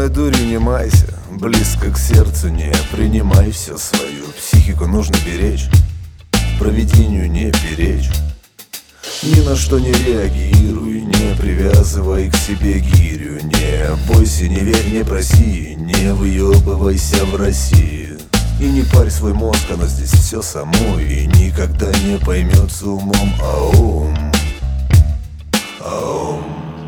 Самой дурью не майся, близко к сердцу не принимай все свою. Психику нужно беречь, провидению не перечь. Ни на что не реагируй, не привязывай к себе гирю. Не бойся, не верь, не проси, не выебывайся в России. И не парь свой мозг, оно здесь все само и никогда не поймется умом. Аум, аум,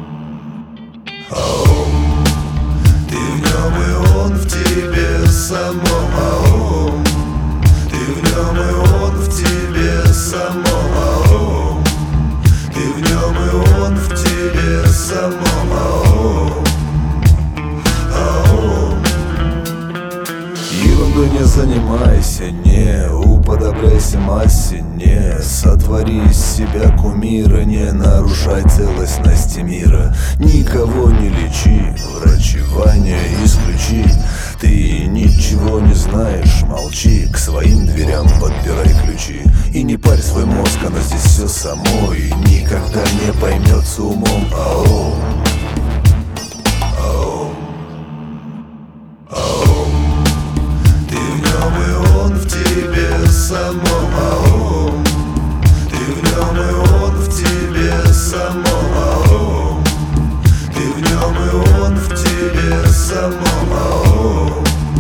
аум. Ты в нем и он в тебе самом. Аум. Ты в нем и он в тебе самом. Аум. Ты в нем и он в тебе самом. Аум, аум. Ерундой не занимайся, не уподобляйся массе, не сотвори из себя кумира, не нарушай целостности мира. Никого не лечи, врачевание исключи. Ты ничего не знаешь, молчи, к своим дверям подбирай ключи. И не парь свой мозг, оно здесь все само и никогда не поймется умом. Аум, аум, аум. Ты в нем и он в тебе самом. Аум. Ты в нем и он в тебе самом. Аум. Ты в нем и он в тебе самом. Аум,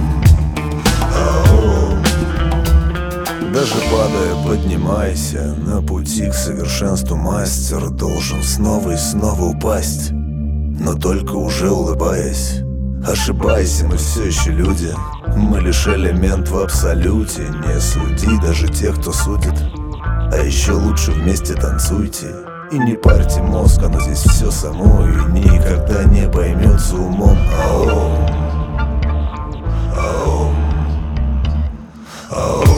аум. Даже падая, поднимайся. На пути к совершенству мастер должен снова и снова упасть, но только уже улыбаясь. Ошибайся, мы все еще люди, мы лишь элемент в абсолюте. Не суди даже тех, кто судит, а еще лучше вместе танцуйте. И не парьте мозг, оно здесь все само и никогда не поймется умом. Аум, аум, аум.